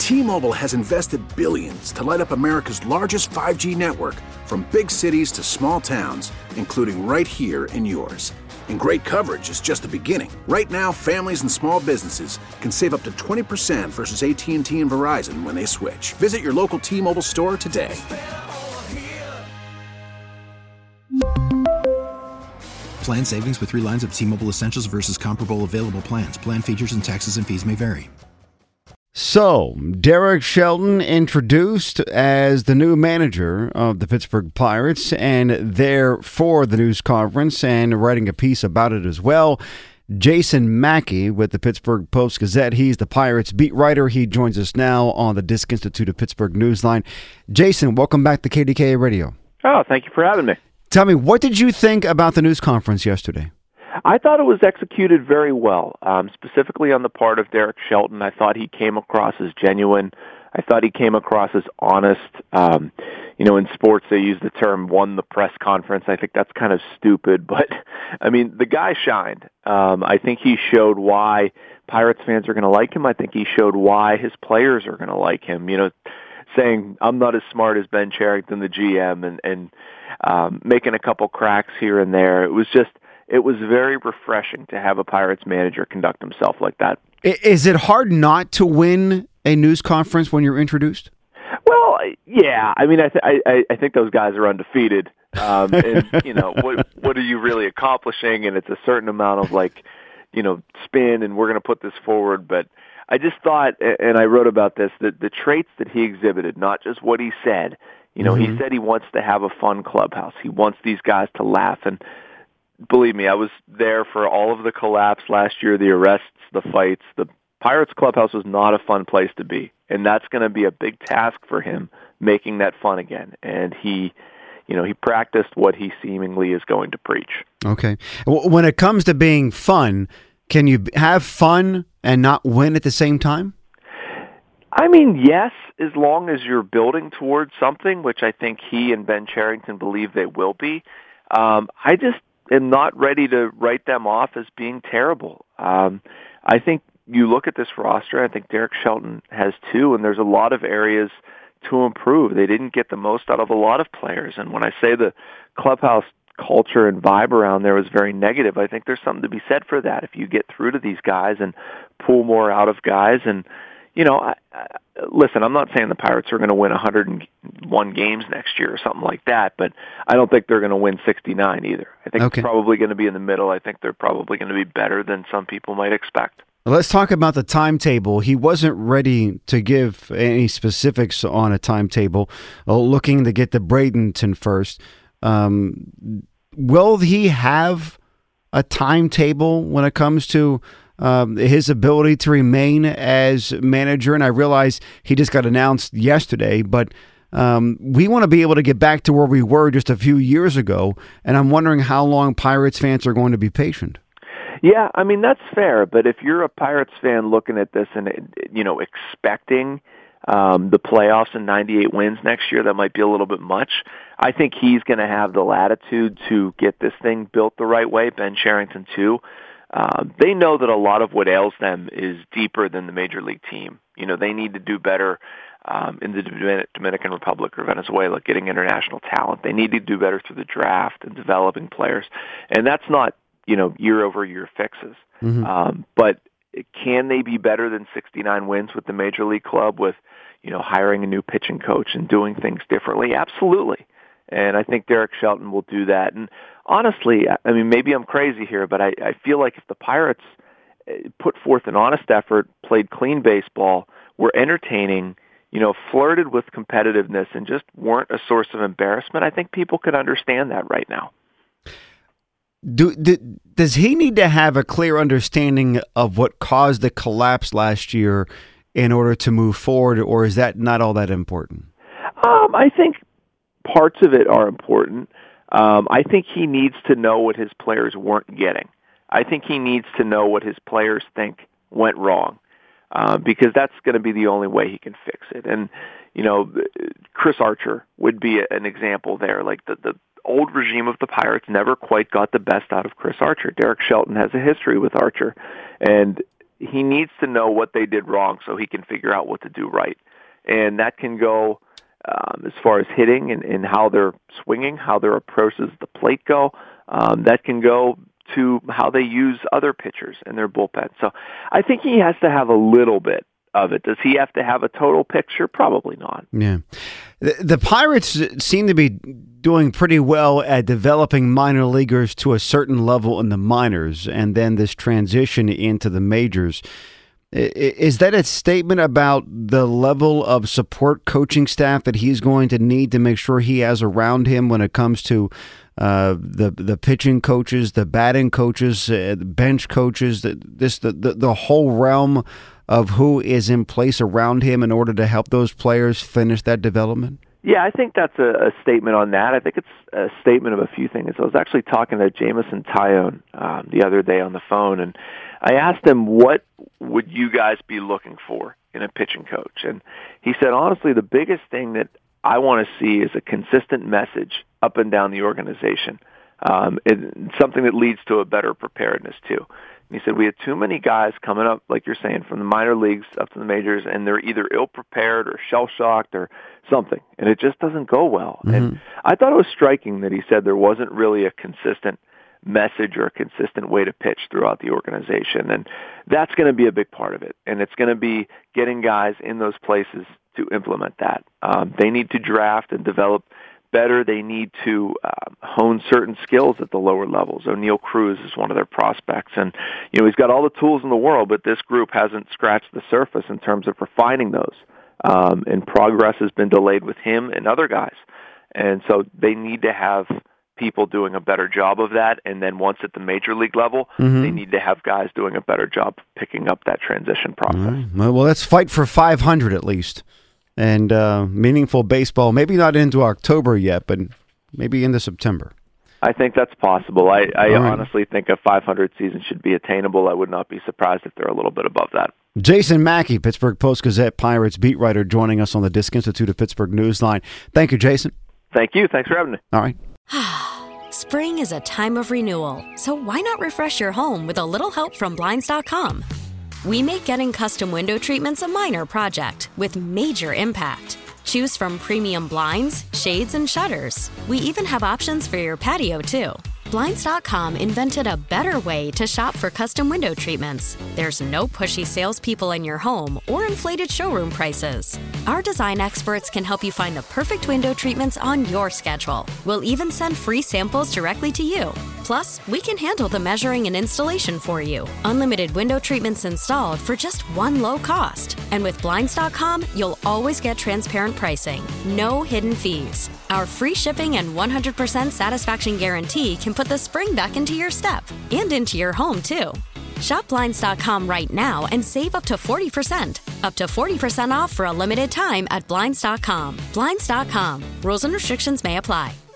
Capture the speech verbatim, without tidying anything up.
T-Mobile has invested billions to light up America's largest five G network, from big cities to small towns, including right here in yours. And great coverage is just the beginning. Right now, families and small businesses can save up to twenty percent versus A T and T and Verizon when they switch. Visit your local T-Mobile store today. Plan savings with three lines of T-Mobile Essentials versus comparable available plans. Plan features and taxes and fees may vary. So, Derek Shelton introduced as the new manager of the Pittsburgh Pirates, and there for the news conference and writing a piece about it as well. Jason Mackey with the Pittsburgh Post-Gazette. He's the Pirates beat writer. He joins us now on the Disc Institute of Pittsburgh Newsline. Jason, welcome back to K D K A Radio. Oh, thank you for having me. Tell me, what did you think about the news conference yesterday? I thought it was executed very well, um, specifically on the part of Derek Shelton. I thought he came across as genuine. I thought he came across as honest. Um, you know, in sports, they use the term won the press conference. I think that's kind of stupid, but, I mean, the guy shined. Um, I think he showed why Pirates fans are going to like him. I think he showed why his players are going to like him. You know, saying, I'm not as smart as Ben Cherington, the G M, and, and um, making a couple cracks here and there. It was just, it was very refreshing to have a Pirates manager conduct himself like that. Is it hard not to win a news conference when you're introduced? Well, yeah. I mean, I, th- I, I think those guys are undefeated. Um, and, you know, what, what are you really accomplishing? And it's a certain amount of, like, you know, spin, and we're going to put this forward. But I just thought, and I wrote about this, that the traits that he exhibited, not just what he said. You know, mm-hmm. he said he wants to have a fun clubhouse. He wants these guys to laugh. And believe me, I was there for all of the collapse last year, the arrests, the fights. The Pirates clubhouse was not a fun place to be. And that's going to be a big task for him, making that fun again. And he, you know, he practiced what he seemingly is going to preach. Okay. When it comes to being fun, can you have fun and not win at the same time? I mean, yes, as long as you're building towards something, which I think he and Ben Cherington believe they will be. Um, I just am not ready to write them off as being terrible. Um, I think you look at this roster, I think Derek Shelton has too, and there's a lot of areas to improve. They didn't get the most out of a lot of players. And when I say the clubhouse culture and vibe around there was very negative, I think there's something to be said for that. If you get through to these guys and pull more out of guys, and, you know, I, I, listen, I'm not saying the Pirates are going to win one hundred one games next year or something like that, but I don't think they're going to win sixty-nine either. I think okay. It's probably going to be in the middle. I think they're probably going to be better than some people might expect. Let's talk about the timetable. He wasn't ready to give any specifics on a timetable, uh, looking to get to Bradenton first. Um, will he have a timetable when it comes to um, his ability to remain as manager? And I realize he just got announced yesterday, but um, we want to be able to get back to where we were just a few years ago, and I'm wondering how long Pirates fans are going to be patient. Yeah, I mean, that's fair, but if you're a Pirates fan looking at this and, you know, expecting um, the playoffs and ninety-eight wins next year, that might be a little bit much. I think he's going to have the latitude to get this thing built the right way. Ben Cherington, too. Uh, they know that a lot of what ails them is deeper than the major league team. You know, they need to do better um, in the Dominican Republic or Venezuela, getting international talent. They need to do better through the draft and developing players. And that's not, you know, year-over-year fixes. Mm-hmm. Um, but can they be better than sixty-nine wins with the major league club with, you know, hiring a new pitching coach and doing things differently? Absolutely. And I think Derek Shelton will do that. And honestly, I mean, maybe I'm crazy here, but I, I feel like if the Pirates put forth an honest effort, played clean baseball, were entertaining, you know, flirted with competitiveness, and just weren't a source of embarrassment, I think people could understand that right now. Do, do, does he need to have a clear understanding of what caused the collapse last year in order to move forward, or is that not all that important? Um, I think parts of it are important. Um, I think he needs to know what his players weren't getting. I think he needs to know what his players think went wrong, uh, because that's going to be the only way he can fix it. And, you know, Chris Archer would be an example there. Like the, the old regime of the Pirates never quite got the best out of Chris Archer. Derek Shelton has a history with Archer. And he needs to know what they did wrong so he can figure out what to do right. And that can go um, as far as hitting and, and how they're swinging, how their approaches the plate go. Um, that can go to how they use other pitchers in their bullpen. So I think he has to have a little bit of it. Does he have to have a total picture? Probably not. Yeah. The, the Pirates seem to be doing pretty well at developing minor leaguers to a certain level in the minors, and then this transition into the majors. Is that a statement about the level of support coaching staff that he's going to need to make sure he has around him when it comes to uh, the the pitching coaches, the batting coaches, uh, the bench coaches, the, this the, the the whole realm of who is in place around him in order to help those players finish that development? Yeah, I think that's a, a statement on that. I think it's a statement of a few things. I was actually talking to Jameson Taillon um, the other day on the phone, and I asked him, what would you guys be looking for in a pitching coach? And he said, honestly, the biggest thing that I want to see is a consistent message up and down the organization, um, and something that leads to a better preparedness, too. And he said, we had too many guys coming up, like you're saying, from the minor leagues up to the majors, and they're either ill-prepared or shell-shocked or something, and it just doesn't go well. Mm-hmm. And I thought it was striking that he said there wasn't really a consistent message or a consistent way to pitch throughout the organization, and that's going to be a big part of it. And it's going to be getting guys in those places to implement that. Um, they need to draft and develop better. They need to uh, hone certain skills at the lower levels. O'Neal Cruz is one of their prospects, and you know he's got all the tools in the world, but this group hasn't scratched the surface in terms of refining those. Um, and progress has been delayed with him and other guys, and so they need to have people doing a better job of that. And then once at the major league level, mm-hmm. they need to have guys doing a better job picking up that transition process. Right. Well, let's fight for five hundred at least. And uh, meaningful baseball, maybe not into October yet, but maybe into September. I think that's possible. I, I right. honestly think a five hundred season should be attainable. I would not be surprised if they're a little bit above that. Jason Mackey, Pittsburgh Post-Gazette Pirates beat writer, joining us on the Disc Institute of Pittsburgh Newsline. Thank you, Jason. Thank you. Thanks for having me. All right. Spring is a time of renewal, so why not refresh your home with a little help from Blinds dot com? We make getting custom window treatments a minor project with major impact. Choose from premium blinds, shades, and shutters. We even have options for your patio, too. Blinds dot com invented a better way to shop for custom window treatments. There's no pushy salespeople in your home or inflated showroom prices. Our design experts can help you find the perfect window treatments on your schedule. We'll even send free samples directly to you. Plus, we can handle the measuring and installation for you. Unlimited window treatments installed for just one low cost. And with Blinds dot com, you'll always get transparent pricing. No hidden fees. Our free shipping and one hundred percent satisfaction guarantee can put the spring back into your step and into your home, too. Shop Blinds dot com right now and save up to forty percent. Up to forty percent off for a limited time at Blinds dot com. Blinds dot com. Rules and restrictions may apply.